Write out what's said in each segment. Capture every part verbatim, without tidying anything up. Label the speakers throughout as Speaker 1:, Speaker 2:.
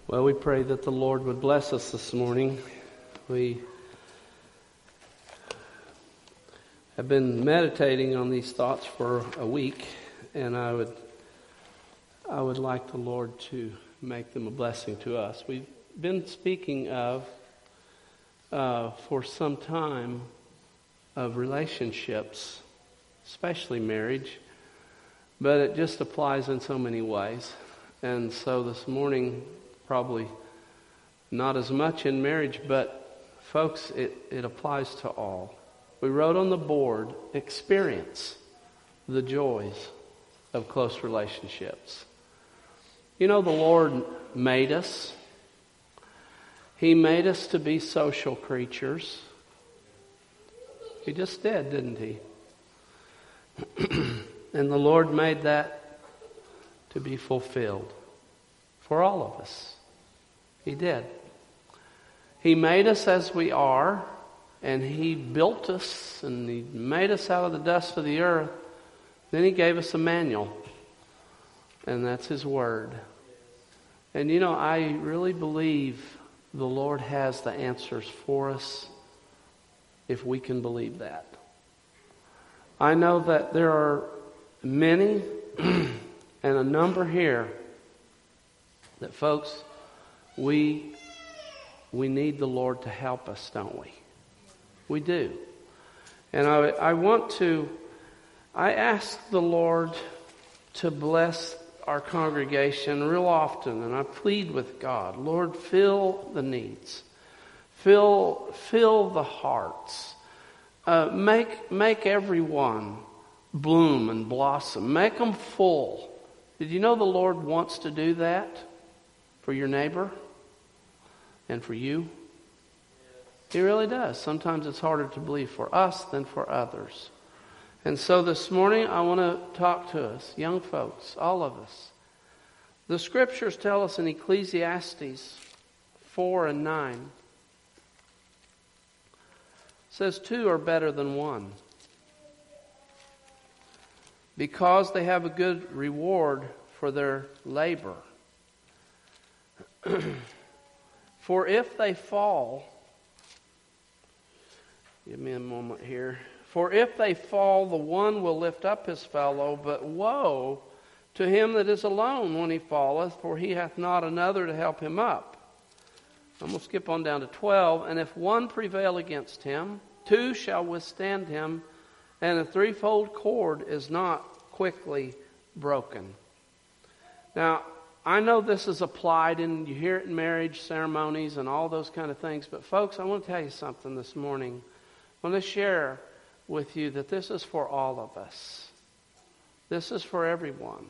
Speaker 1: Well, we pray that the Lord would bless us this morning. We have been meditating on these thoughts for a week, and I would I would like the Lord to make them a blessing to us. We've been speaking of, uh, for some time, of relationships, especially marriage, but it just applies in so many ways. And so this morning, probably not as much in marriage, but folks, it, it applies to all. We wrote on the board, experience the joys of close relationships. You know, the Lord made us. He made us to be social creatures. He just did, didn't He? And the Lord made that to be fulfilled for all of us. He did. He made us as we are, and He built us, and He made us out of the dust of the earth. Then He gave us a manual, and that's His Word. And you know, I really believe the Lord has the answers for us if we can believe that. I know that there are many and a number here that, folks, we we need the Lord to help us, don't we? We do. And I, I want to, I ask the Lord to bless our congregation real often, and I plead with God, Lord, fill the needs. Fill, fill the hearts. Uh, make, make everyone bloom and blossom. Make them full. Did you know the Lord wants to do that for your neighbor and for you? He really does. Sometimes it's harder to believe for us than for others. And so this morning I want to talk to us, young folks, all of us. The scriptures tell us in Ecclesiastes four and nine, it says two are better than one, because they have a good reward for their labor. For if they fall, give me a moment here. For if they fall, the one will lift up his fellow, but woe to him that is alone when he falleth, for he hath not another to help him up. I'm going to skip on down to twelve. And if one prevail against him, two shall withstand him, and a threefold cord is not quickly broken. Now, I know this is applied, and you hear it in marriage ceremonies and all those kind of things, but folks, I want to tell you something this morning. I want to share with you that this is for all of us. This is for everyone.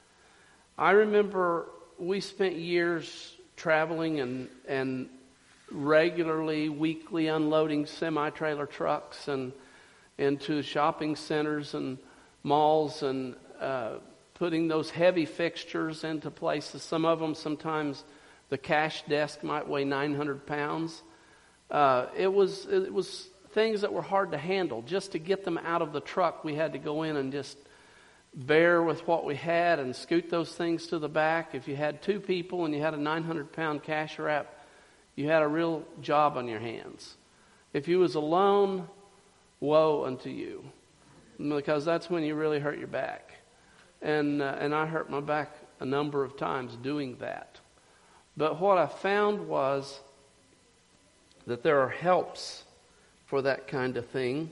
Speaker 1: I remember we spent years traveling and, and regularly, weekly unloading semi-trailer trucks and into shopping centers and malls and uh, putting those heavy fixtures into places. Some of them, sometimes the cash desk might weigh nine hundred pounds. Uh, it was it was things that were hard to handle. Just to get them out of the truck, we had to go in and just bear with what we had and scoot those things to the back. If you had two people and you had a nine hundred pound cash wrap, you had a real job on your hands. If you was alone, woe unto you, because that's when you really hurt your back. And uh, and I hurt my back a number of times doing that. But what I found was that there are helps for that kind of thing.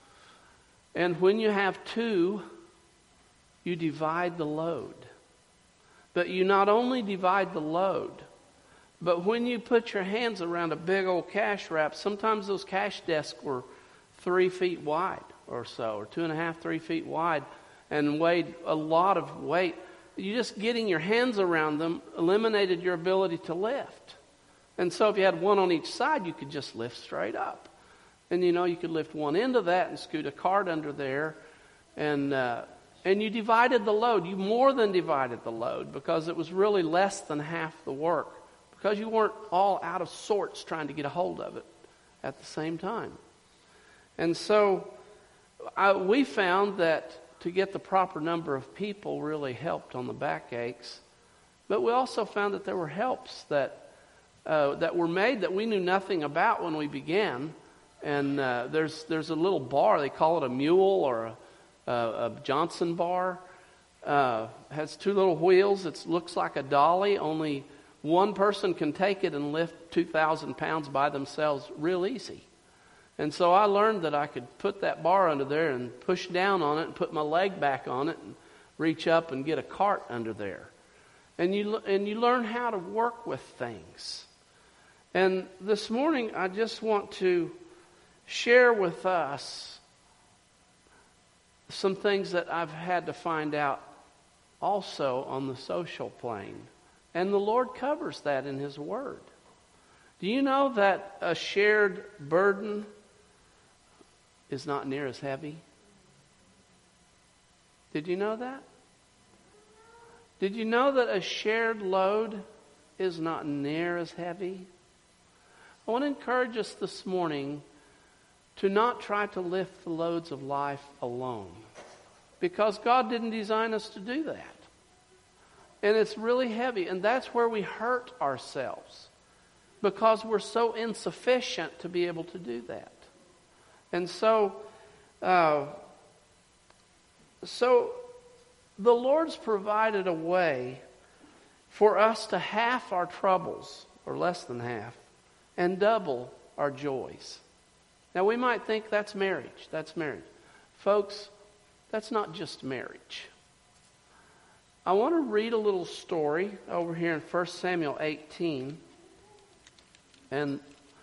Speaker 1: And when you have two, you divide the load. But you not only divide the load, but when you put your hands around a big old cash wrap, sometimes those cash desks were three feet wide or so, or two and a half, three feet wide, and weighed a lot of weight. You just getting your hands around them eliminated your ability to lift. And so if you had one on each side, you could just lift straight up. And you know, you could lift one end of that and scoot a cart under there, and uh, and you divided the load. You more than divided the load, because it was really less than half the work, because you weren't all out of sorts trying to get a hold of it at the same time. And so I, we found that to get the proper number of people really helped on the backaches. But we also found that there were helps that uh, that were made that we knew nothing about when we began. And uh, there's there's a little bar, they call it a mule or a, a, a Johnson bar. Uh, has two little wheels. It looks like a dolly, only one person can take it and lift two thousand pounds by themselves real easy. And so I learned that I could put that bar under there and push down on it and put my leg back on it and reach up and get a cart under there. And you and you learn how to work with things. And this morning I just want to share with us some things that I've had to find out also on the social plane. And the Lord covers that in His Word. Do you know that a shared burden is not near as heavy? Did you know that? Did you know that a shared load is not near as heavy? I want to encourage us this morning to not try to lift the loads of life alone, because God didn't design us to do that. And it's really heavy, and that's where we hurt ourselves, because we're so insufficient to be able to do that. And so, uh, so the Lord's provided a way for us to half our troubles, or less than half, and double our joys. Now we might think that's marriage, that's marriage. Folks, that's not just marriage. I want to read a little story over here in First Samuel eighteen and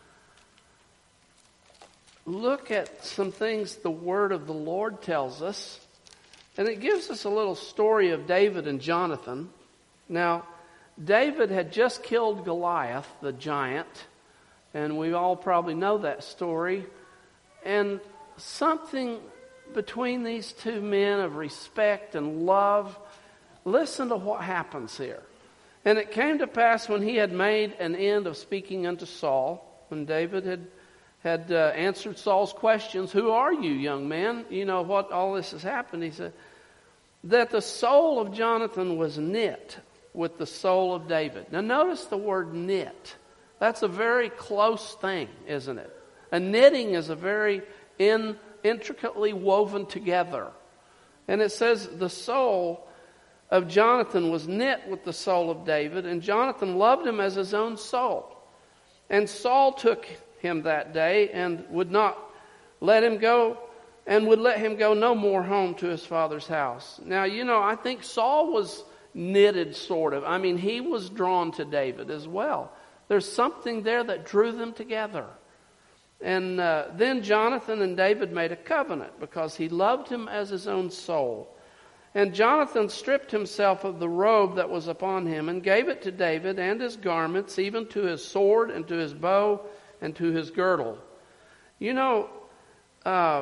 Speaker 1: look at some things the Word of the Lord tells us. And it gives us a little story of David and Jonathan. Now, David had just killed Goliath, the giant, and we all probably know that story. And something between these two men of respect and love. Listen to what happens here. And it came to pass when he had made an end of speaking unto Saul, when David had had uh, answered Saul's questions, "Who are you, young man?" You know what all this has happened. He said that the soul of Jonathan was knit with the soul of David. Now notice the word knit. That's a very close thing, isn't it? A knitting is a very in, intricately woven together. And it says the soul of Jonathan was knit with the soul of David, and Jonathan loved him as his own soul. And Saul took him that day and would not let him go, and would let him go no more home to his father's house. Now, you know, I think Saul was knitted sort of. I mean, he was drawn to David as well. There's something there that drew them together. And uh, then Jonathan and David made a covenant because he loved him as his own soul. And Jonathan stripped himself of the robe that was upon him and gave it to David and his garments, even to his sword and to his bow and to his girdle. You know, uh,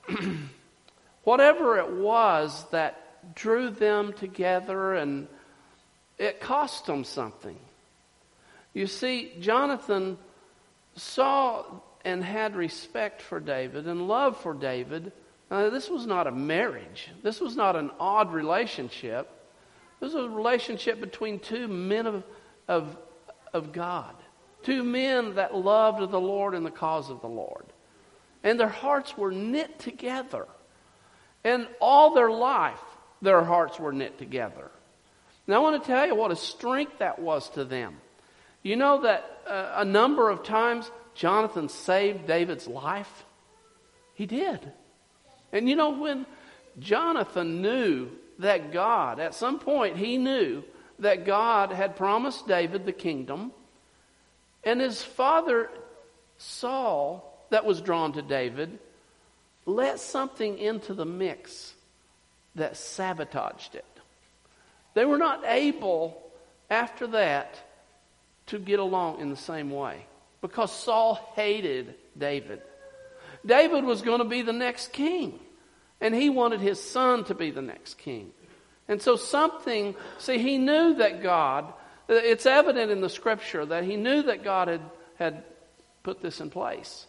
Speaker 1: whatever it was that drew them together, and it cost them something. You see, Jonathan saw and had respect for David and love for David. Now, this was not a marriage. This was not an odd relationship. This was a relationship between two men of, of, of God. Two men that loved the Lord and the cause of the Lord. And their hearts were knit together. And all their life, their hearts were knit together. Now, I want to tell you what a strength that was to them. You know that uh, a number of times Jonathan saved David's life? He did. And you know, when Jonathan knew that God, at some point he knew that God had promised David the kingdom, and his father Saul, that was drawn to David, let something into the mix that sabotaged it. They were not able, after that, to get along in the same way, because Saul hated David. David was going to be the next king, and he wanted his son to be the next king. And so something, see, he knew that God, it's evident in the scripture that he knew that God had, had put this in place.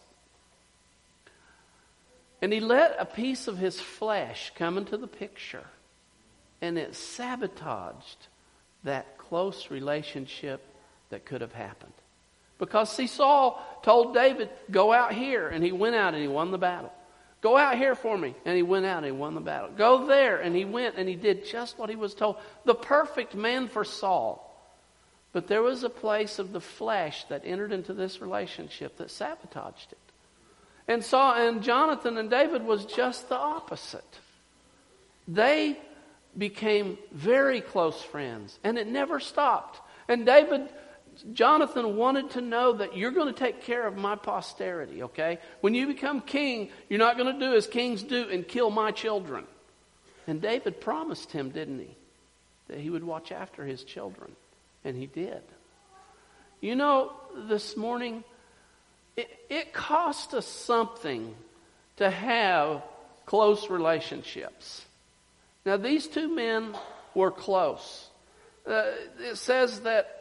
Speaker 1: And he let a piece of his flesh come into the picture, and it sabotaged that close relationship that could have happened. Because, see, Saul told David, go out here, and he went out and he won the battle. Go out here for me, and he went out and he won the battle. Go there, and he went and he did just what he was told. The perfect man for Saul. But there was a place of the flesh that entered into this relationship that sabotaged it. And Saul and Jonathan and David was just the opposite. They became very close friends, and it never stopped. And David, Jonathan wanted to know that you're going to take care of my posterity, okay? When you become king, you're not going to do as kings do and kill my children. And David promised him, didn't he, that he would watch after his children. And he did. You know, this morning, it, it cost us something to have close relationships. Now, these two men were close. Uh, it says that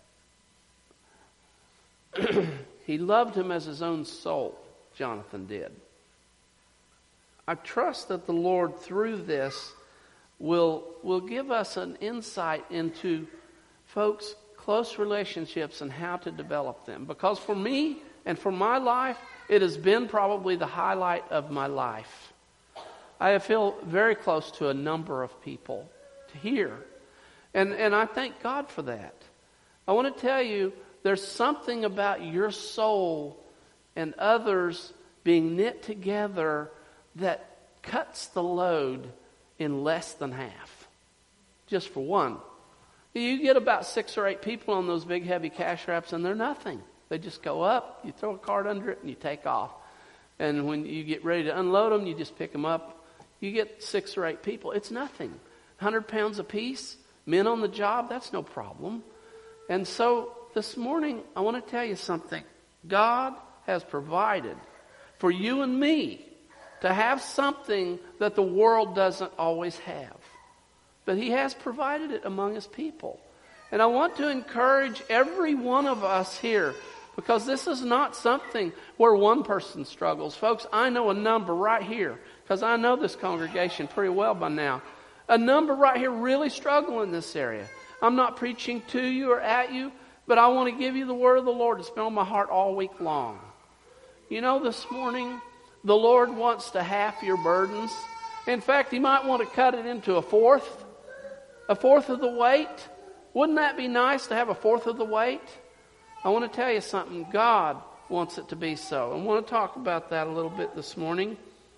Speaker 1: he loved him as his own soul, Jonathan did. I trust that the Lord, through this, will, will give us an insight into, folks, close relationships and how to develop them. Because for me and for my life, it has been probably the highlight of my life. I feel very close to a number of people here. And, and I thank God for that. I want to tell you, there's something about your soul and others being knit together that cuts the load in less than half. Just for one. You get about six or eight people on those big heavy cash wraps and they're nothing. They just go up, you throw a card under it, and you take off. And when you get ready to unload them, you just pick them up. You get six or eight people. It's nothing. one hundred pounds apiece, men on the job, that's no problem. And so this morning, I want to tell you something. God has provided for you and me to have something that the world doesn't always have. But He has provided it among His people. And I want to encourage every one of us here, because this is not something where one person struggles. Folks, I know a number right here, because I know this congregation pretty well by now. A number right here really struggle in this area. I'm not preaching to you or at you, but I want to give you the word of the Lord that's been on my heart all week long. You know, this morning, the Lord wants to half your burdens. In fact, He might want to cut it into a fourth, a fourth of the weight. Wouldn't that be nice to have a fourth of the weight? I want to tell you something. God wants it to be so. I want to talk about that a little bit this morning.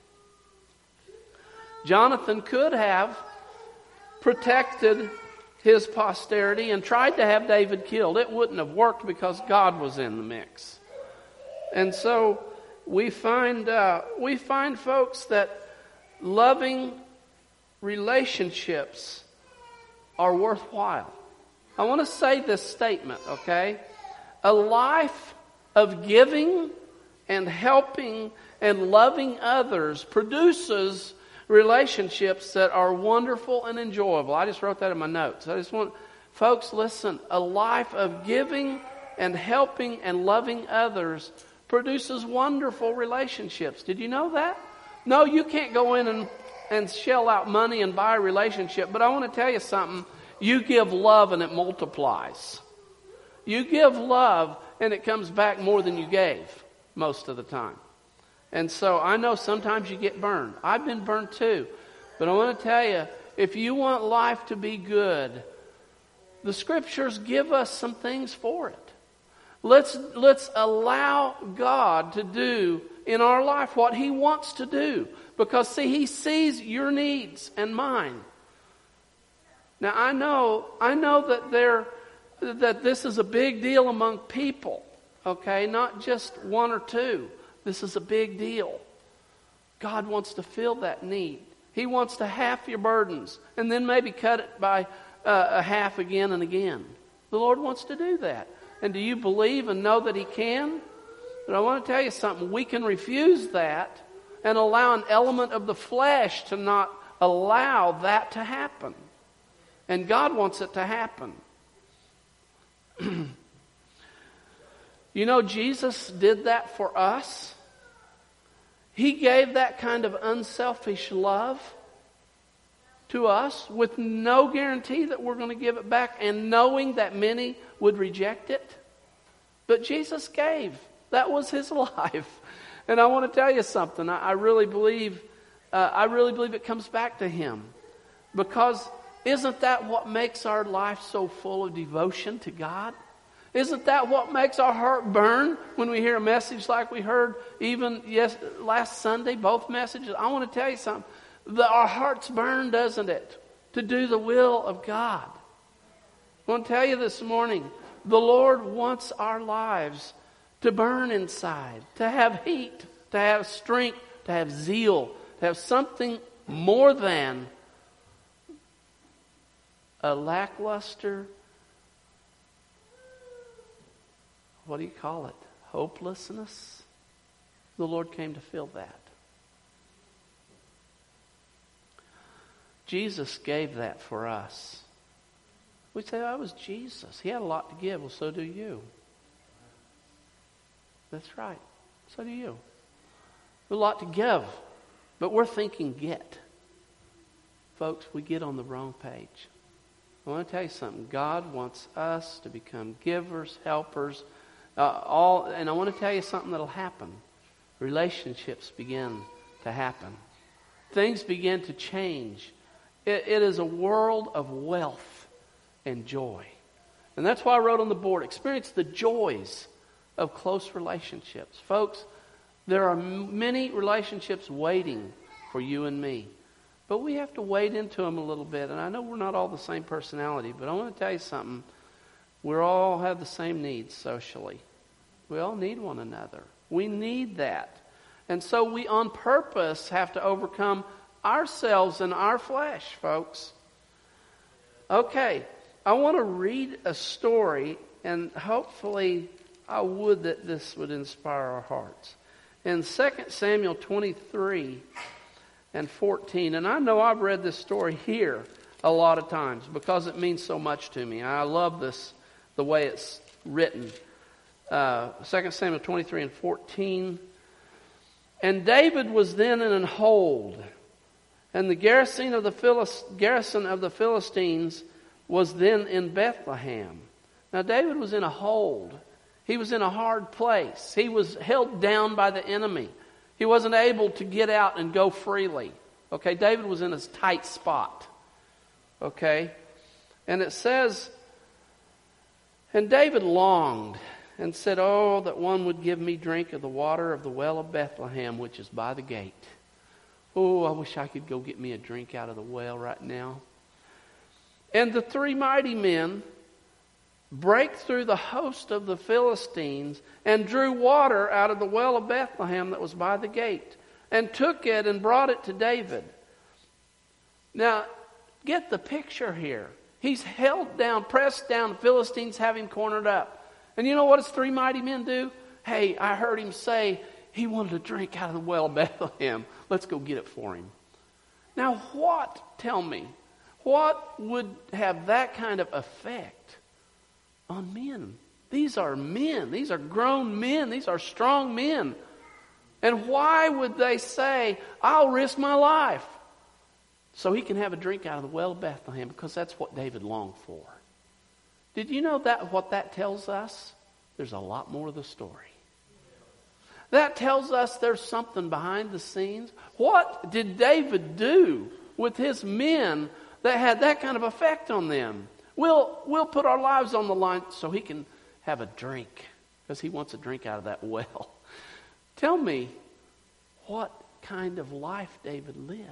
Speaker 1: Jonathan could have protected his posterity and tried to have David killed. It wouldn't have worked because God was in the mix. And so we find uh, we find folks that loving relationships are worthwhile. I want to say this statement, okay? A life of giving and helping and loving others produces relationships that are wonderful and enjoyable. I just wrote that in my notes. I just want, folks, listen. A life of giving and helping and loving others produces wonderful relationships. Did you know that? No, you can't go in and, and shell out money and buy a relationship. But I want to tell you something. You give love and it multiplies. You give love and it comes back more than you gave most of the time. And so I know sometimes you get burned. I've been burned too. But I want to tell you, if you want life to be good, the Scriptures give us some things for it. Let's, let's allow God to do in our life what He wants to do. Because, see, He sees your needs and mine. Now, I know, I know that there, that this is a big deal among people, okay? Not just one or two. This is a big deal. God wants to fill that need. He wants to half your burdens and then maybe cut it by uh, a half again and again. The Lord wants to do that. And do you believe and know that He can? But I want to tell you something. We can refuse that and allow an element of the flesh to not allow that to happen. And God wants it to happen. You know, Jesus did that for us. He gave that kind of unselfish love. to us with no guarantee that we're going to give it back, and knowing that many would reject it. But Jesus gave. That was his life. And I want to tell you something. I, I really believe, uh, I really believe it comes back to him. Because isn't that what makes our life so full of devotion to God? Isn't that what makes our heart burn when we hear a message like we heard even yes, last Sunday, both messages? I want to tell you something. The, our hearts burn, doesn't it? To do the will of God. I want to tell you this morning, the Lord wants our lives to burn inside, to have heat, to have strength, to have zeal, to have something more than a lackluster, what do you call it? Hopelessness. The Lord came to fill that. Jesus gave that for us. We say, oh, it was Jesus. He had a lot to give. Well, so do you. That's right. So do you. A lot to give. But we're thinking get. Folks, we get on the wrong page. I want to tell you something. God wants us to become givers, helpers, uh, all. And I want to tell you something that'll happen. Relationships begin to happen. Things begin to change. It, it is a world of wealth and joy. And that's why I wrote on the board, experience the joys of close relationships. Folks, there are many relationships waiting for you and me. But we have to wade into them a little bit. And I know we're not all the same personality, but I want to tell you something. We all have the same needs socially. We all need one another. We need that. And so we on purpose have to overcome ourselves and our flesh, folks. Okay, I want to read a story, and hopefully I would that this would inspire our hearts. In Second Samuel twenty-three and fourteen, and I know I've read this story here a lot of times because it means so much to me. I love this, the way it's written. Uh, Second Samuel twenty-three and fourteen. And David was then in an hold, and the garrison of the Philist- garrison of the Philistines was then in Bethlehem. Now David was in a hold. He was in a hard place. He was held down by the enemy. He wasn't able to get out and go freely. Okay, David was in a tight spot. Okay, and it says, and David longed and said, oh, that one would give me drink of the water of the well of Bethlehem, which is by the gate. Oh, I wish I could go get me a drink out of the well right now. And the three mighty men break through the host of the Philistines and drew water out of the well of Bethlehem that was by the gate, and took it and brought it to David. Now, get the picture here. He's held down, pressed down. The Philistines have him cornered up. And you know what his three mighty men do? Hey, I heard him say he wanted a drink out of the well of Bethlehem. Let's go get it for him. Now what, tell me, what would have that kind of effect on men? These are men. These are grown men. These are strong men. And why would they say, I'll risk my life so he can have a drink out of the well of Bethlehem? Because that's what David longed for. Did you know that what that tells us? There's a lot more of the story. That tells us there's something behind the scenes. What did David do with his men that had that kind of effect on them? We'll, we'll put our lives on the line so he can have a drink, because he wants a drink out of that well. Tell me what kind of life David lived.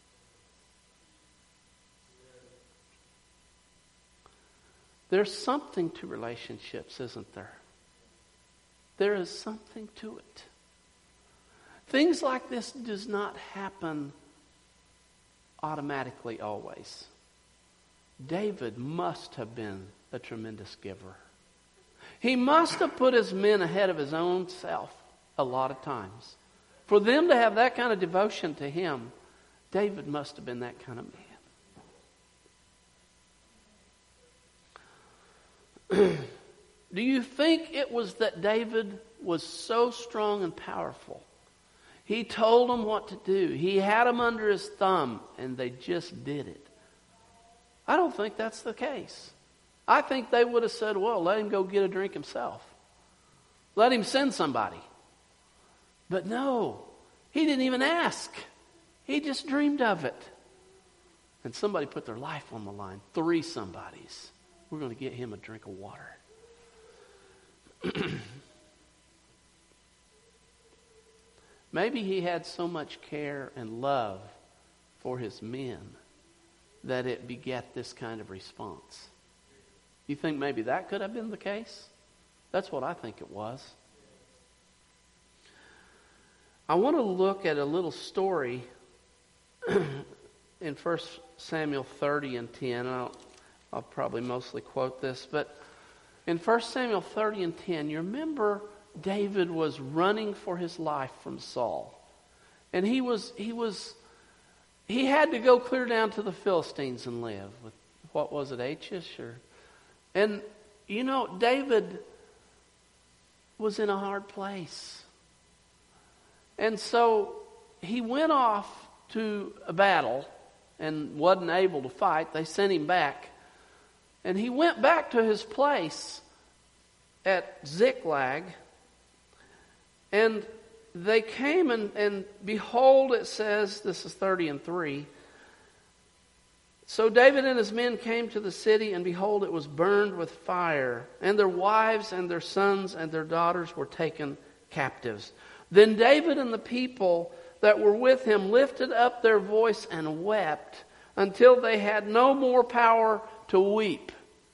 Speaker 1: There's something to relationships, isn't there? There is something to it. Things like this does not happen automatically always. David must have been a tremendous giver. He must have put his men ahead of his own self a lot of times. For them to have that kind of devotion to him, David must have been that kind of man. Do you think it was that David was so strong and powerful? He told them what to do. He had them under his thumb, and they just did it. I don't think that's the case. I think they would have said, well, let him go get a drink himself. Let him send somebody. But no, he didn't even ask. He just dreamed of it. And somebody put their life on the line. Three somebodies. We're going to get him a drink of water. Maybe he had so much care and love for his men that it begat this kind of response. You think maybe that could have been the case? That's what I think it was. I want to look at a little story in First Samuel thirty and ten. I'll, I'll probably mostly quote this, but in First Samuel thirty and ten, you remember David was running for his life from Saul. And he was he was he had to go clear down to the Philistines and live with, what was it, Achish or and you know, David was in a hard place. And so he went off to a battle and wasn't able to fight. They sent him back. And he went back to his place at Ziklag. And they came and, and behold, it says, this is thirty and three. So David and his men came to the city, and behold, it was burned with fire. And their wives and their sons and their daughters were taken captives. Then David and the people that were with him lifted up their voice and wept until they had no more power to weep.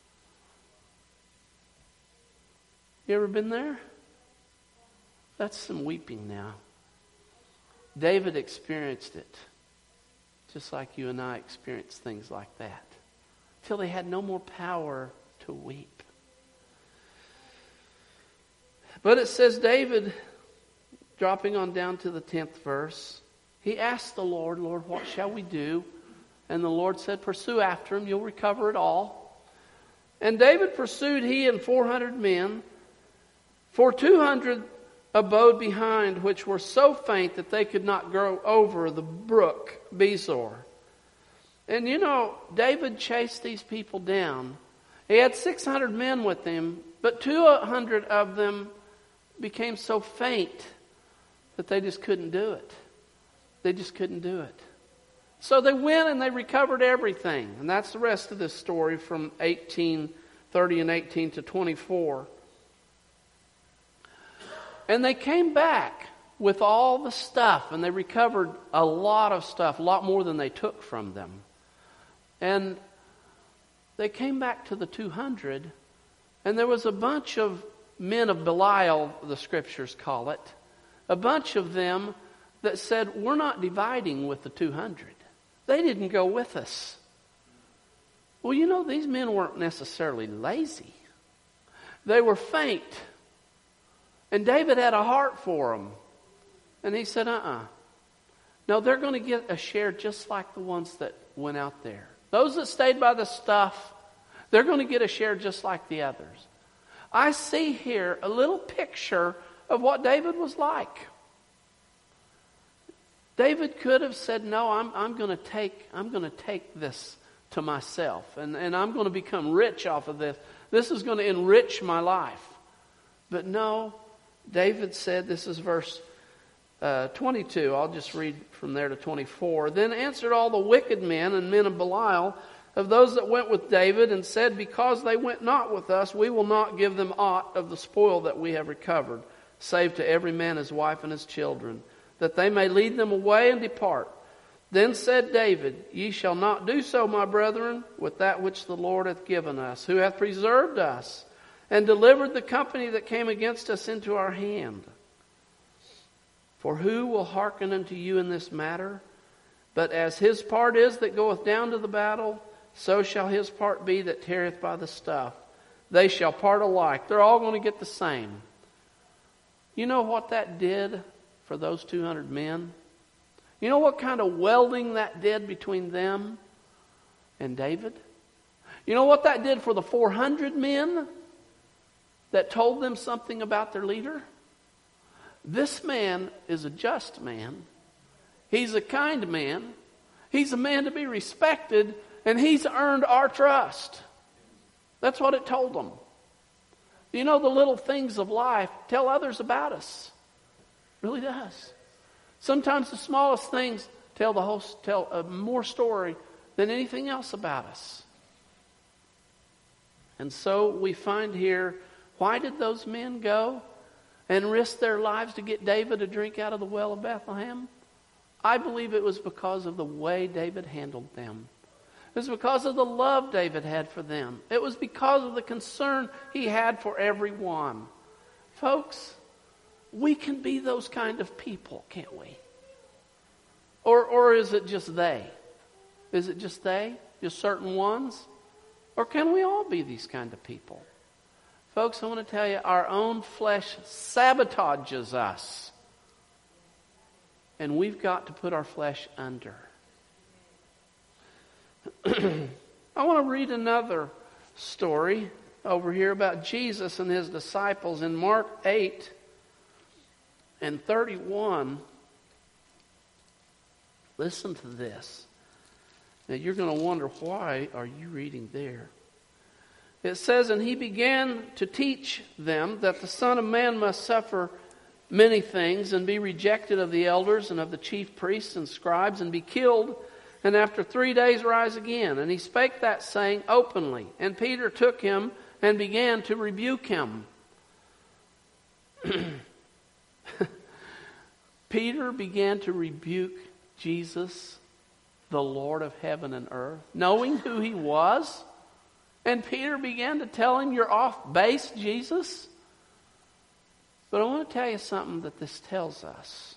Speaker 1: You ever been there? That's some weeping now. David experienced it, just like you and I experience things like that, till they had no more power to weep. But it says David, dropping on down to the tenth verse, he asked the Lord, Lord, what shall we do? And the Lord said, pursue after him, you'll recover it all. And David pursued, he and four hundred men, for two hundred abode behind, which were so faint that they could not go over the brook Besor. And you know, David chased these people down. He had six hundred men with him, but two hundred of them became so faint that they just couldn't do it. They just couldn't do it. So they went and they recovered everything. And that's the rest of this story from eighteen, thirty and eighteen to twenty-four. And they came back with all the stuff, and they recovered a lot of stuff, a lot more than they took from them. And they came back to the two hundred, and there was a bunch of men of Belial, the scriptures call it, a bunch of them that said, we're not dividing with the two hundred. They didn't go with us. Well, you know, these men weren't necessarily lazy. They were faint. And David had a heart for them. And he said, uh-uh. No, they're going to get a share just like the ones that went out there. Those that stayed by the stuff, they're going to get a share just like the others. I see here a little picture of what David was like. David could have said, no, I'm, I'm going to take, I'm going to take this to myself. And, and I'm going to become rich off of this. This is going to enrich my life. But no, David said, this is verse uh, twenty-two. I'll just read from there to twenty-four. Then answered all the wicked men and men of Belial of those that went with David and said, because they went not with us, we will not give them aught of the spoil that we have recovered, save to every man his wife and his children, that they may lead them away and depart. Then said David, ye shall not do so, my brethren, with that which the Lord hath given us, who hath preserved us, and delivered the company that came against us into our hand. For who will hearken unto you in this matter? But as his part is that goeth down to the battle, so shall his part be that tarrieth by the stuff. They shall part alike. They're all going to get the same. You know what that did for those two hundred men? You know what kind of welding that did between them and David? You know what that did for the four hundred men that told them something about their leader? This man is a just man. He's a kind man. He's a man to be respected. and he's earned our trust. That's what it told them. You know, the little things of life tell others about us. It really does. Sometimes the smallest things tell the whole tell a more story than anything else about us. And so we find here, why did those men go and risk their lives to get David a drink out of the well of Bethlehem? I believe it was because of the way David handled them. It was because of the love David had for them. It was because of the concern he had for everyone. Folks, we can be those kind of people, can't we? Or, or is it just they? Is it just they? Just certain ones? Or can we all be these kind of people? Folks, I want to tell you, our own flesh sabotages us. And we've got to put our flesh under. I want to read another story over here about Jesus and his disciples in Mark eight and thirty-one. Listen to this. Now you're going to wonder, why are you reading there? It says, and he began to teach them that the Son of Man must suffer many things and be rejected of the elders and of the chief priests and scribes and be killed, and after three days rise again. And he spake that saying openly. And Peter took him and began to rebuke him. Peter began to rebuke Jesus, the Lord of heaven and earth, knowing who he was. And Peter began to tell him, you're off base, Jesus. But I want to tell you something that this tells us.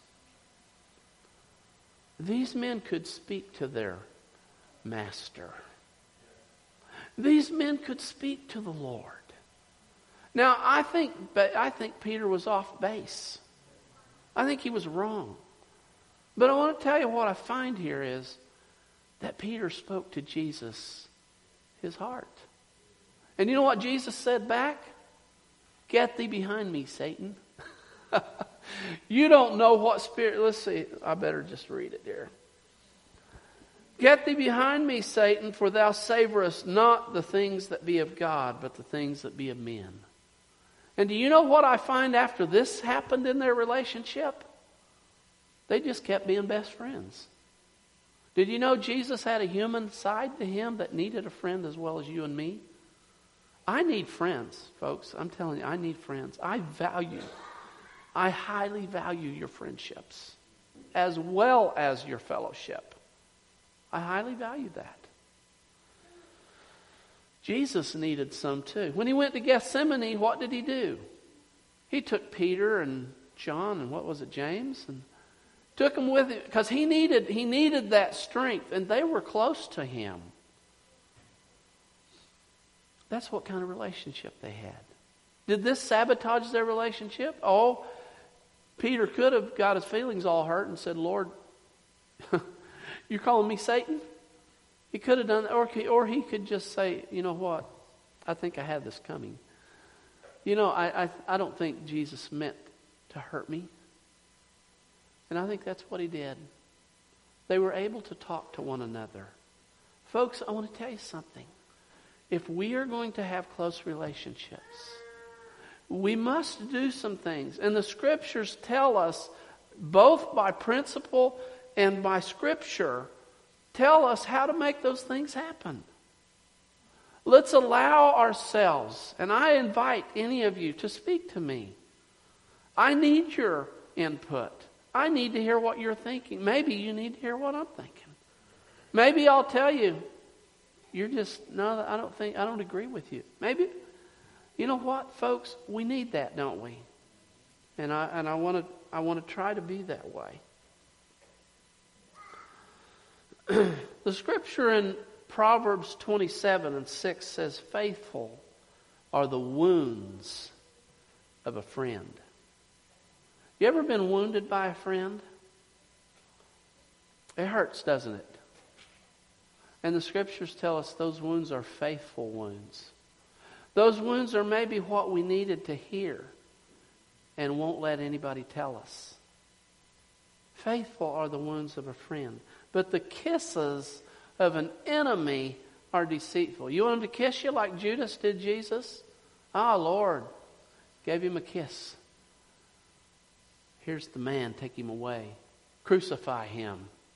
Speaker 1: These men could speak to their master. These men could speak to the Lord. Now, I think, I think Peter was off base. I think he was wrong. But I want to tell you what I find here is that Peter spoke to Jesus his heart. And you know what Jesus said back? Get thee behind me, Satan. You don't know what spirit... Let's see. I better just read it here. Get thee behind me, Satan, for thou savorest not the things that be of God, but the things that be of men. And do you know what I find after this happened in their relationship? They just kept being best friends. Did you know Jesus had a human side to him that needed a friend as well as you and me? I need friends, folks. I'm telling you, I need friends. I value, I highly value your friendships as well as your fellowship. I highly value that. Jesus needed some too. When he went to Gethsemane, what did he do? He took Peter and John and what was it, James? And took them with him because he needed, he needed that strength, and they were close to him. That's what kind of relationship they had. Did this sabotage their relationship? Oh, Peter could have got his feelings all hurt and said, Lord, you're calling me Satan? He could have done that. Or, or he could just say, you know what? I think I had this coming. You know, I, I, I don't think Jesus meant to hurt me. And I think that's what he did. They were able to talk to one another. Folks, I want to tell you something. If we are going to have close relationships, we must do some things. And the scriptures tell us, both by principle and by scripture, tell us how to make those things happen. Let's allow ourselves, and I invite any of you to speak to me. I need your input. I need to hear what you're thinking. Maybe you need to hear what I'm thinking. Maybe I'll tell you, you're just, no, I don't think, I don't agree with you. Maybe, you know what, folks? We need that, don't we? And I and I want to I want to try to be that way. The scripture in Proverbs twenty-seven and six says, faithful are the wounds of a friend. You ever been wounded by a friend? It hurts, doesn't it? And the scriptures tell us those wounds are faithful wounds. Those wounds are maybe what we needed to hear and won't let anybody tell us. Faithful are the wounds of a friend, but the kisses of an enemy are deceitful. You want them to kiss you like Judas did Jesus? Ah, Lord, gave him a kiss. Here's the man, take him away. Crucify him.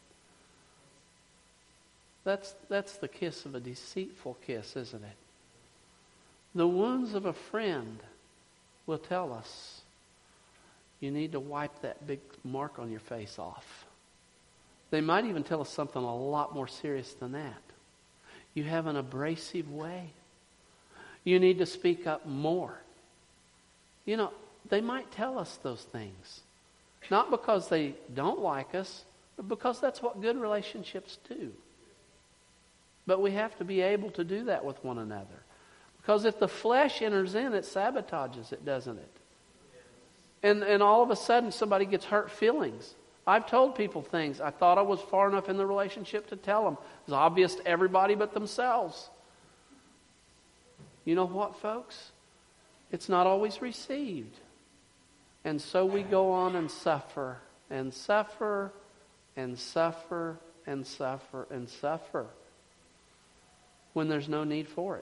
Speaker 1: That's, that's the kiss of a deceitful kiss, isn't it? The wounds of a friend will tell us you need to wipe that big mark on your face off. They might even tell us something a lot more serious than that. You have an abrasive way. You need to speak up more. You know, they might tell us those things. Not because they don't like us, but because that's what good relationships do. But we have to be able to do that with one another. Because if the flesh enters in, it sabotages it, doesn't it? And and all of a sudden somebody gets hurt feelings. I've told people things. I thought I was far enough in the relationship to tell them. It's obvious to everybody but themselves. You know what, folks? It's not always received. And so we go on and suffer, and suffer, and suffer, and suffer, and suffer, when there's no need for it.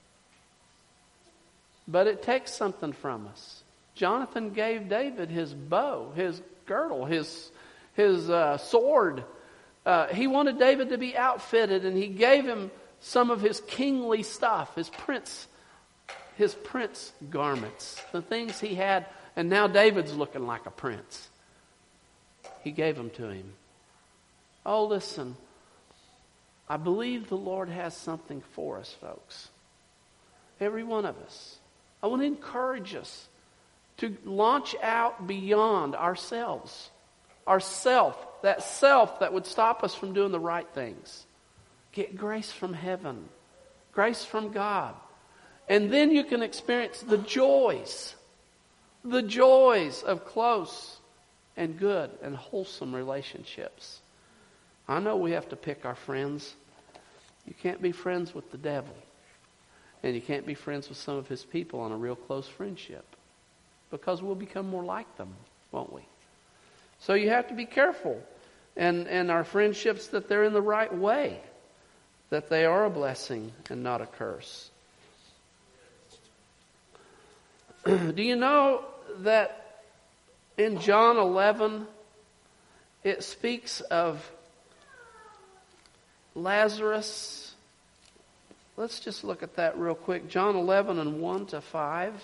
Speaker 1: But it takes something from us. Jonathan gave David his bow, his girdle, his, his uh, sword. Uh, he wanted David to be outfitted, and he gave him some of his kingly stuff, his prince, his prince garments, the things he had. And now David's looking like a prince. He gave them to him. Oh, listen. I believe the Lord has something for us, folks. Every one of us. I want to encourage us to launch out beyond ourselves. Our self, that self that would stop us from doing the right things. Get grace from heaven. Grace from God. And then you can experience the joys. The joys of close and good and wholesome relationships. I know we have to pick our friends. You can't be friends with the devil. And you can't be friends with some of his people on a real close friendship. Because we'll become more like them, won't we? So you have to be careful. And, and our friendships, that they're in the right way. That they are a blessing and not a curse. Do you know that in John eleven, it speaks of Lazarus? Let's just look at that real quick. John eleven and one to five.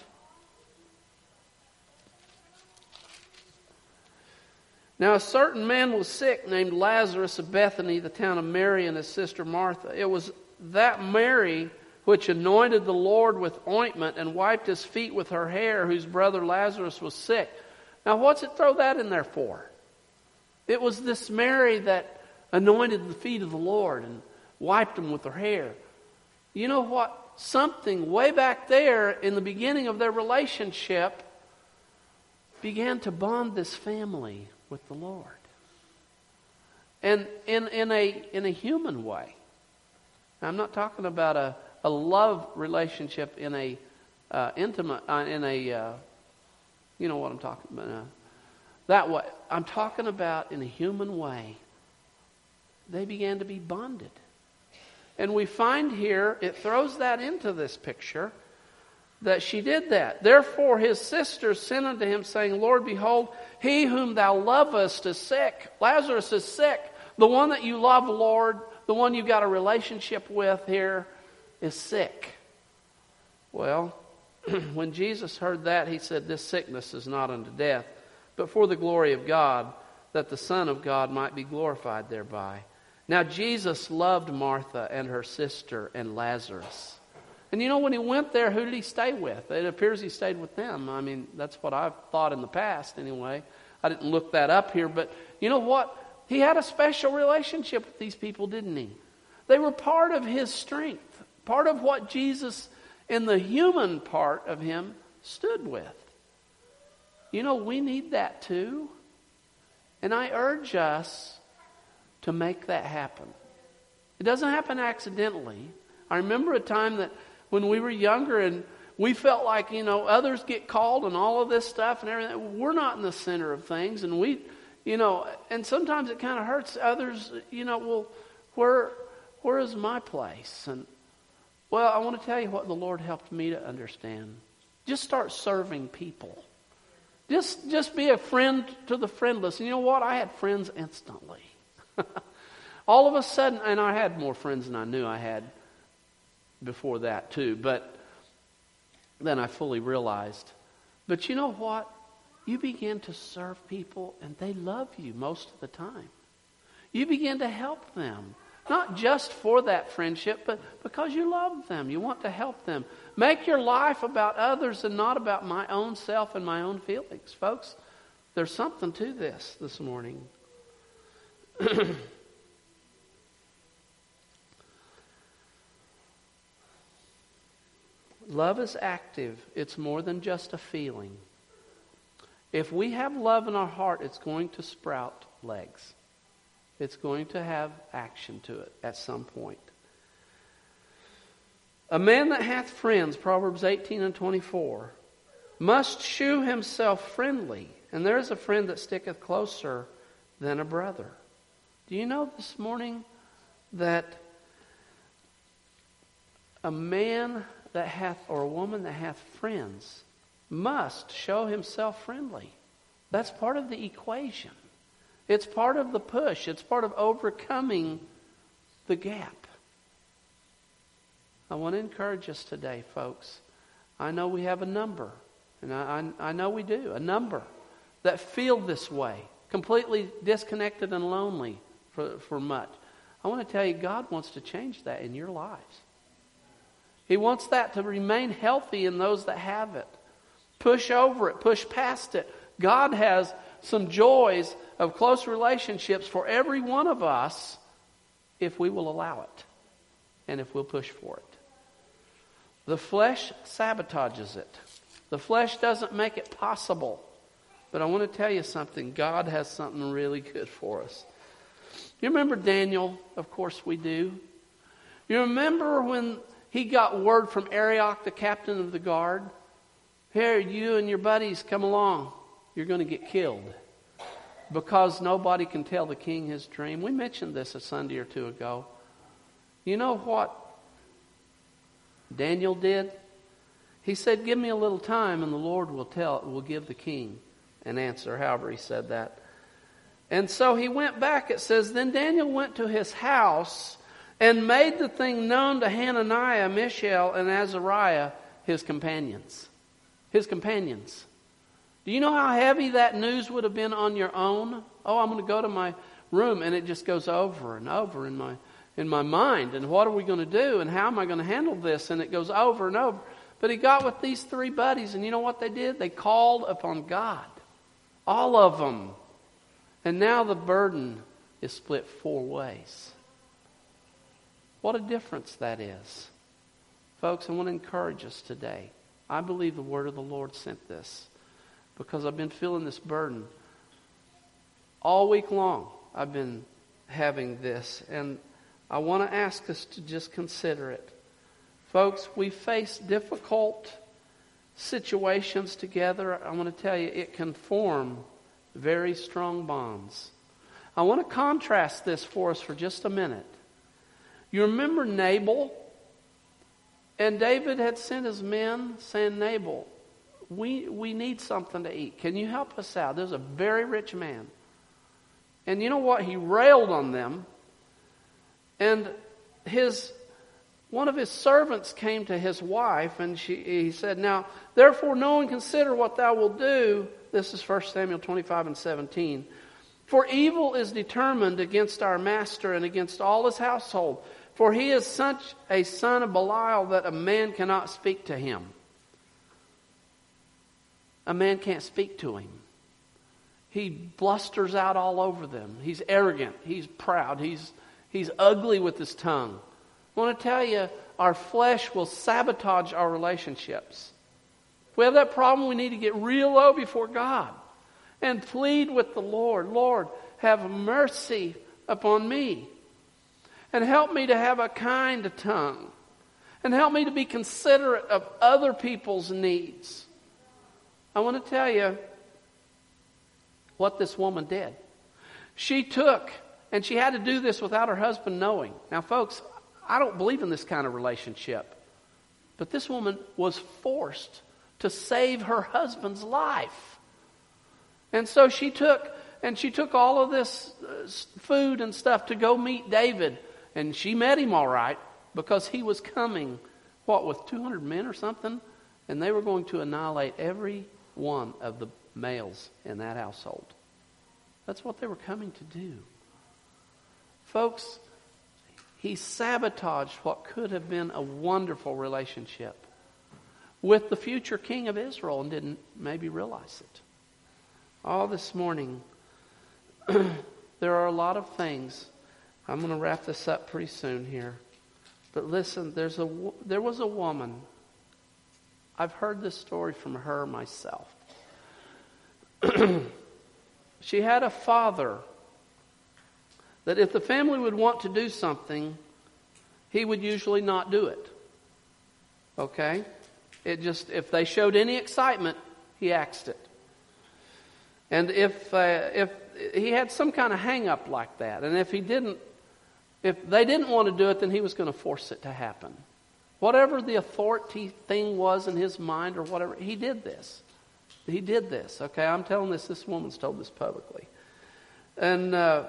Speaker 1: Now a certain man was sick, named Lazarus of Bethany, the town of Mary and his sister Martha. It was that Mary which anointed the Lord with ointment and wiped his feet with her hair, whose brother Lazarus was sick. Now what's it throw that in there for? It was this Mary that anointed the feet of the Lord and wiped them with her hair. You know what? Something way back there in the beginning of their relationship began to bond this family with the Lord. And in, in, a, in a human way. Now, I'm not talking about a A love relationship in a uh, intimate, uh, in a, uh, you know what I'm talking about. Uh, that way, I'm talking about in a human way. They began to be bonded, and we find here it throws that into this picture that she did that. Therefore, his sisters sent unto him, saying, Lord, behold, he whom thou lovest is sick. Lazarus is sick. The one that you love, Lord, the one you've got a relationship with here, is sick. Well, when Jesus heard that, he said, this sickness is not unto death, but for the glory of God, that the Son of God might be glorified thereby. Now Jesus loved Martha and her sister and Lazarus. And you know, when he went there, who did he stay with? It appears he stayed with them. I mean, that's what I've thought in the past anyway. I didn't look that up here, but you know what? He had a special relationship with these people, didn't he? They were part of his strength. Part of what Jesus, in the human part of him, stood with. You know, we need that too. And I urge us to make that happen. It doesn't happen accidentally. I remember a time that when we were younger and we felt like, you know, others get called and all of this stuff and everything. We're not in the center of things. And we, you know, and sometimes it kind of hurts others, you know, well, where... where is my place? And well, I want to tell you what the Lord helped me to understand. Just start serving people. Just, just be a friend to the friendless. And you know what? I had friends instantly. All of a sudden, and I had more friends than I knew I had before that too. But then I fully realized. But you know what? You begin to serve people and they love you most of the time. You begin to help them. Not just for that friendship, but because you love them. You want to help them. Make your life about others and not about my own self and my own feelings. Folks, there's something to this this morning. Love is active. It's more than just a feeling. If we have love in our heart, it's going to sprout legs. It's going to have action to it at some point. A man that hath friends, Proverbs eighteen and twenty-four, must shew himself friendly, and there is a friend that sticketh closer than a brother. Do you know this morning that a man that hath, or a woman that hath friends, must show himself friendly? That's part of the equation. It's part of the push. It's part of overcoming the gap. I want to encourage us today, folks. I know we have a number, and I, I, I know we do, a number that feel this way, completely disconnected and lonely for, for much. I want to tell you, God wants to change that in your lives. He wants that to remain healthy in those that have it. Push over it, push past it. God has some joys of close relationships for every one of us if we will allow it and if we'll push for it. The flesh sabotages it. The flesh doesn't make it possible. But I want to tell you something. God has something really good for us. You remember Daniel? Of course we do. You remember when he got word from Arioch, the captain of the guard? Here, you and your buddies, come along. You're going to get killed. Because nobody can tell the king his dream. We mentioned this a Sunday or two ago. You know what Daniel did? He said, give me a little time and the Lord will tell, will give the king an answer. However he said that. And so he went back. It says, then Daniel went to his house and made the thing known to Hananiah, Mishael, and Azariah, his companions. His companions. Do you know how heavy that news would have been on your own? Oh, I'm going to go to my room, and it just goes over and over in my in my mind. And what are we going to do? And how am I going to handle this? And it goes over and over. But he got with these three buddies, and you know what they did? They called upon God. All of them. And now the burden is split four ways. What a difference that is. Folks, I want to encourage us today. I believe the word of the Lord sent this. Because I've been feeling this burden. All week long, I've been having this. And I want to ask us to just consider it. Folks, we face difficult situations together. I want to tell you, it can form very strong bonds. I want to contrast this for us for just a minute. You remember Nabal? And David had sent his men saying, Nabal, We we need something to eat. Can you help us out? There's a very rich man. And you know what? He railed on them. And his one of his servants came to his wife, and she he said, now, therefore, know and consider what thou wilt do. This is First Samuel twenty-five and seventeen. For evil is determined against our master and against all his household. For he is such a son of Belial that a man cannot speak to him. A man can't speak to him. He blusters out all over them. He's arrogant. He's proud. He's, he's ugly with his tongue. I want to tell you, our flesh will sabotage our relationships. If we have that problem, we need to get real low before God and plead with the Lord. Lord, have mercy upon me. And help me to have a kind tongue. And help me to be considerate of other people's needs. I want to tell you what this woman did. She took and she had to do this without her husband knowing. Now, folks, I don't believe in this kind of relationship. But this woman was forced to save her husband's life. And so she took, and she took all of this uh, food and stuff to go meet David. And she met him all right, because he was coming, what, with two hundred men or something? And they were going to annihilate every one of the males in that household. That's what they were coming to do. Folks, he sabotaged what could have been a wonderful relationship with the future king of Israel and didn't maybe realize it. All this morning, there are a lot of things. I'm going to wrap this up pretty soon here. But listen, there's a, there was a woman. I've heard this story from her myself. She had a father that if the family would want to do something, he would usually not do it. Okay? It just, if they showed any excitement, he axed it. And if uh, if he had some kind of hang-up like that, and if he didn't, if they didn't want to do it, then he was going to force it to happen. Whatever the authority thing was in his mind or whatever, he did this. He did this. Okay, I'm telling this. This woman's told this publicly. And uh,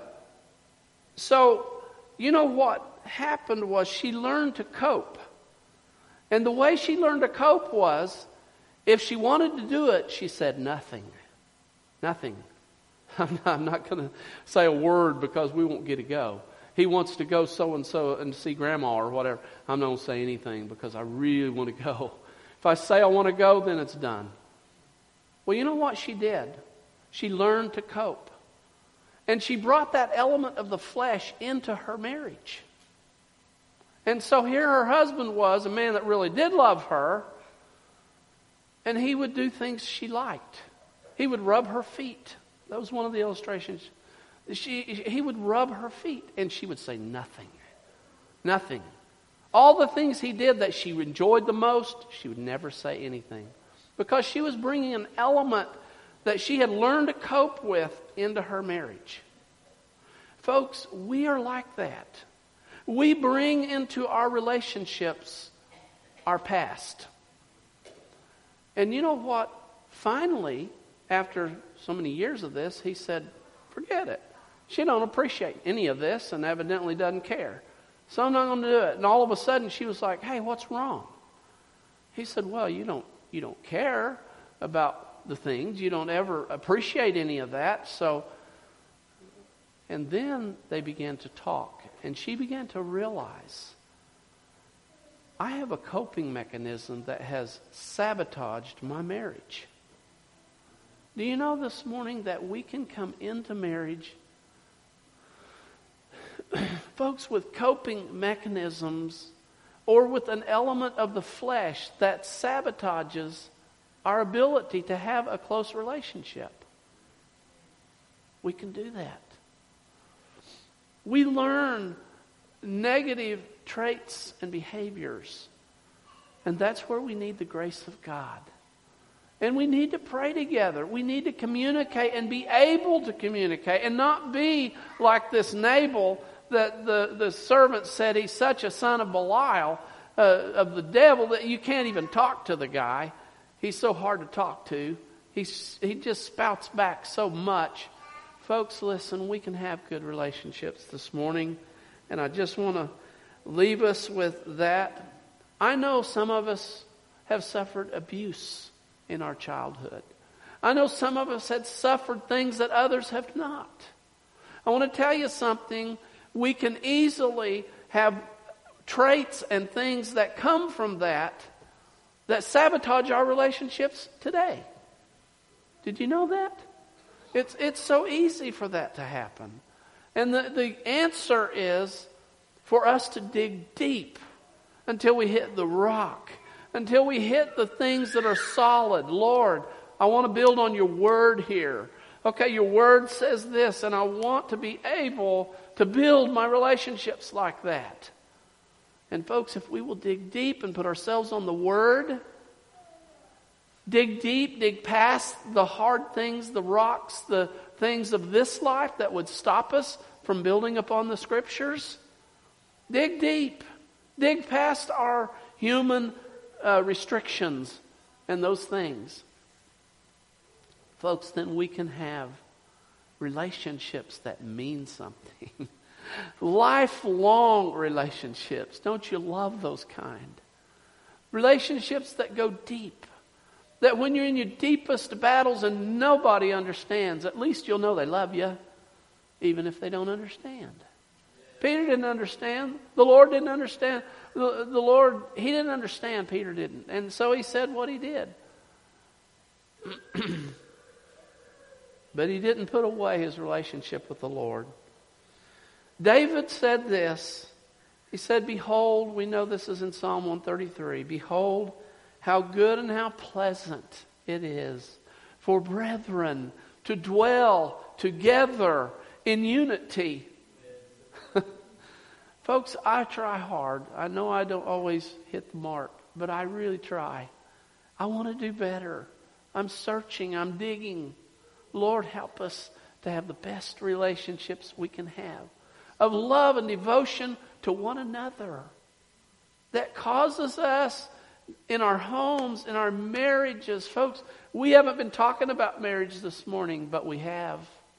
Speaker 1: so, you know what happened was she learned to cope. And the way she learned to cope was, if she wanted to do it, she said nothing. Nothing. I'm not, I'm not going to say a word because we won't get to go. He wants to go so-and-so and see grandma or whatever. I'm not going to say anything because I really want to go. If I say I want to go, then it's done. Well, you know what she did? She learned to cope. And she brought that element of the flesh into her marriage. And so here her husband was, a man that really did love her, and he would do things she liked. He would rub her feet. That was one of the illustrations. She, he would rub her feet, and she would say nothing. Nothing. All the things he did that she enjoyed the most, she would never say anything. Because she was bringing an element that she had learned to cope with into her marriage. Folks, we are like that. We bring into our relationships our past. And you know what? Finally, after so many years of this, he said, forget it. She don't appreciate any of this and evidently doesn't care. So I'm not going to do it. And all of a sudden she was like, hey, what's wrong? He said, well, you don't you don't care about the things. You don't ever appreciate any of that. So, and then they began to talk. And she began to realize, I have a coping mechanism that has sabotaged my marriage. Do you know this morning that we can come into marriage, folks, with coping mechanisms or with an element of the flesh that sabotages our ability to have a close relationship? We can do that. We learn negative traits and behaviors, and that's where we need the grace of God. And we need to pray together. We need to communicate and be able to communicate and not be like this Nabal that the, the servant said he's such a son of Belial, uh, of the devil, that you can't even talk to the guy. He's so hard to talk to. He's, he just spouts back so much. Folks, listen, we can have good relationships this morning. And I just want to leave us with that. I know some of us have suffered abuse in our childhood. I know some of us had suffered things that others have not. I want to tell you something. We can easily have traits and things that come from that that sabotage our relationships today. Did you know that? It's it's so easy for that to happen. And the, the answer is for us to dig deep until we hit the rock, until we hit the things that are solid. Lord, I want to build on your word here. Okay, your word says this, and I want to be able to build my relationships like that. And folks, if we will dig deep and put ourselves on the word, dig deep, dig past the hard things, the rocks, the things of this life that would stop us from from building upon the Scriptures? Dig deep. Dig past our human uh, restrictions and those things. Folks, then we can have relationships that mean something. Lifelong relationships. Don't you love those kind? Relationships that go deep. That when you're in your deepest battles and nobody understands, at least you'll know they love you, even if they don't understand. Peter didn't understand. The Lord didn't understand. The, the Lord, He didn't understand. Peter didn't. And so He said what He did. But he didn't put away his relationship with the Lord. David said this. He said, behold, we know this is in Psalm one thirty-three. Behold, how good and how pleasant it is for brethren to dwell together in unity. Folks, I try hard. I know I don't always hit the mark, but I really try. I want to do better. I'm searching. I'm digging. Lord, help us to have the best relationships we can have of love and devotion to one another that causes us in our homes, in our marriages. Folks, we haven't been talking about marriage this morning, but we have.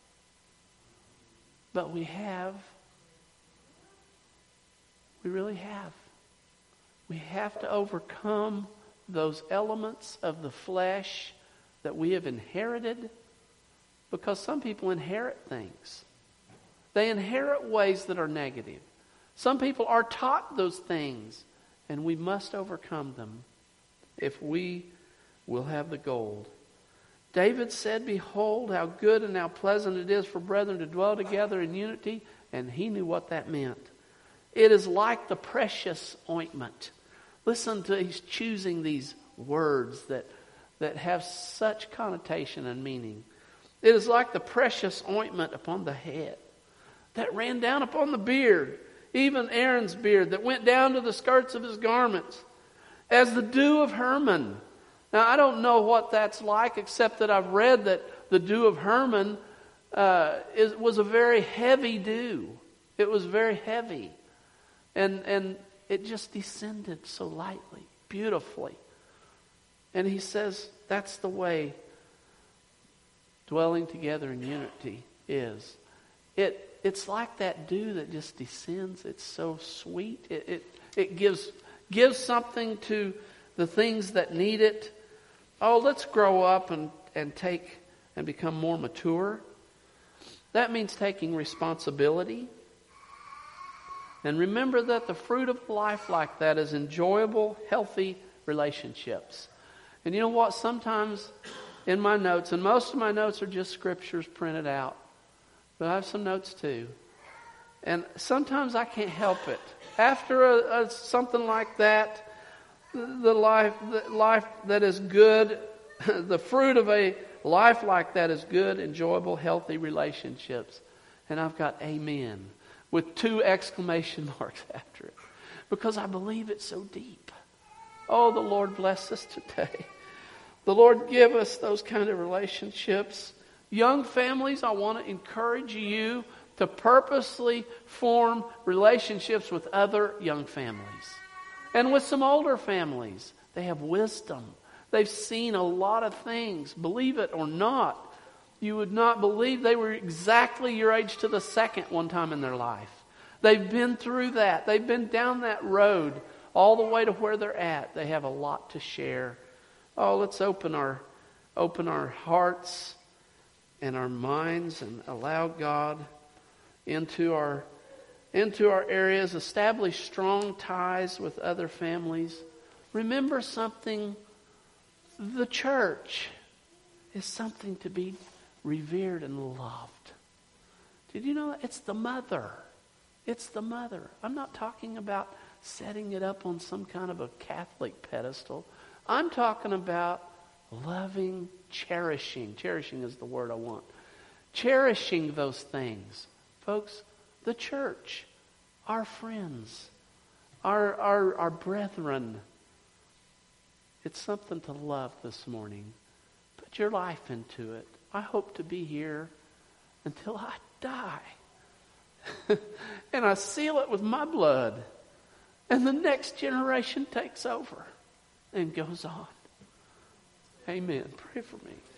Speaker 1: But we have. We really have. We have to overcome those elements of the flesh that we have inherited. Because some people inherit things. They inherit ways that are negative. Some people are taught those things. And we must overcome them if we will have the gold. David said, behold, how good and how pleasant it is for brethren to dwell together in unity. And he knew what that meant. It is like the precious ointment. Listen to, he's choosing these words that, that have such connotation and meaning. It is like the precious ointment upon the head that ran down upon the beard, even Aaron's beard, that went down to the skirts of his garments, as the dew of Hermon. Now, I don't know what that's like, except that I've read that the dew of Hermon uh, is, was a very heavy dew. It was very heavy. And, and it just descended so lightly, beautifully. And he says that's the way dwelling together in unity is. It it's like that dew that just descends. It's so sweet. It it, it gives gives something to the things that need it. Oh, let's grow up and, and take and become more mature. That means taking responsibility. And remember that the fruit of life like that is enjoyable, healthy relationships. And you know what? Sometimes in my notes, and most of my notes are just scriptures printed out, but I have some notes too. And sometimes I can't help it. After a, a, something like that, the life, the life that is good, the fruit of a life like that is good, enjoyable, healthy relationships. And I've got amen with two exclamation marks after it, because I believe it's so deep. Oh, the Lord bless us today. The Lord give us those kind of relationships. Young families, I want to encourage you to purposely form relationships with other young families. And with some older families. They have wisdom. They've seen a lot of things. Believe it or not, you would not believe they were exactly your age to the second one time in their life. They've been through that. They've been down that road all the way to where they're at. They have a lot to share. Oh, let's open our open our hearts and our minds and allow God into our into our areas, establish strong ties with other families. Remember something, the church is something to be revered and loved. Did you know that? It's the mother. It's the mother. I'm not talking about setting it up on some kind of a Catholic pedestal. I'm talking about loving, cherishing. Cherishing is the word I want. Cherishing those things. Folks, the church, our friends, our, our, our brethren. It's something to love this morning. Put your life into it. I hope to be here until I die. and I seal it with my blood. And the next generation takes over and goes on. Amen. Pray for me.